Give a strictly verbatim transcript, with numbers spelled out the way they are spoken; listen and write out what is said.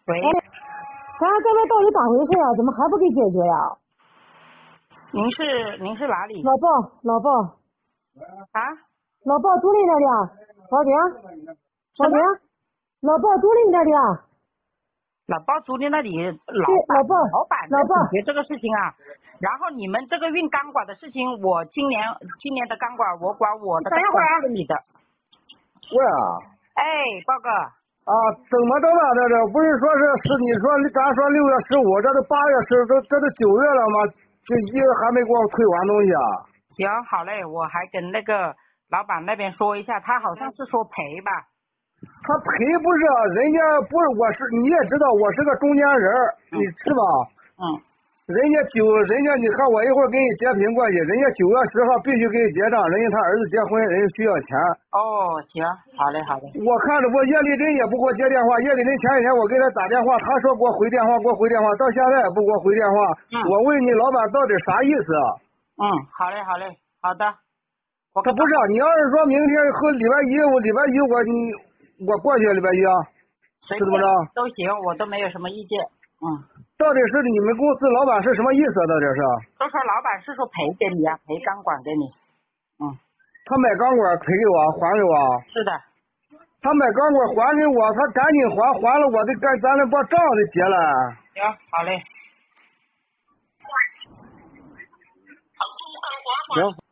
喂， 咱这边到底咋回事啊？怎么还不给解决呀？ 您是您是哪里？ 老鲍，老鲍， 啊？ 老鲍独立那里啊？报警！报警！老鲍独立那里啊？ 老鲍租的那里，老对， 板老鲍， 老板在老鲍， 解决这个事情啊。然后你们这个运钢管的事情，我今年今年的钢管我管我的钢管是你的。 喂啊！ 哎，豹哥。 啊，怎么着了？这这不是说是是你说咱说六月十五，这都八月十，这这都九月了吗？这一个还没给我退完东西啊？ 行，好嘞，我还跟那个老板那边说一下，他好像是说赔吧。 他赔不是，人家不是，我是你也知道，我是个中间人， 嗯、 你是吧？ 嗯。 人家九，人家你看我一会儿给你截屏过去，人家九月十号必须给你结账，人家他儿子结婚，人家需要钱。 哦，行，好嘞，好嘞。 我看着我叶丽珍也不给我接电话，叶丽珍前几天我给他打电话，他说给我回电话，给我回电话，到现在也不给我回电话。 嗯。 我问你老板到底啥意思？ 嗯，好嘞，好嘞，好的。我他不是，你要是说明天和礼拜一，我礼拜一我你我过去礼拜一啊，是怎么着？ 都行，我都没有什么意见。嗯。 到底是你们公司老板是什么意思？到底是？ 都说老板是说赔给你啊，赔钢管给你。嗯。 他买钢管赔给我，还给我。 是的。 他买钢管还给我，他赶紧还，还了我得干，咱得把账得结了。 行，好嘞。 行。